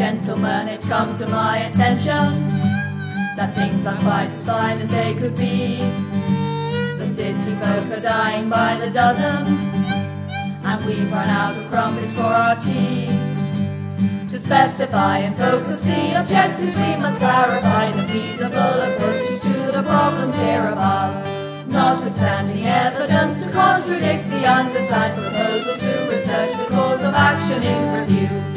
gentlemen, it's come to my attention that things aren't quite as fine as they could be. The city folk are dying by the dozen, and we've run out of crumpets for our tea. To specify and focus the objectives, we must clarify the feasible approaches to the problems here above, notwithstanding evidence to contradict the undersigned proposal to research the course of action in review.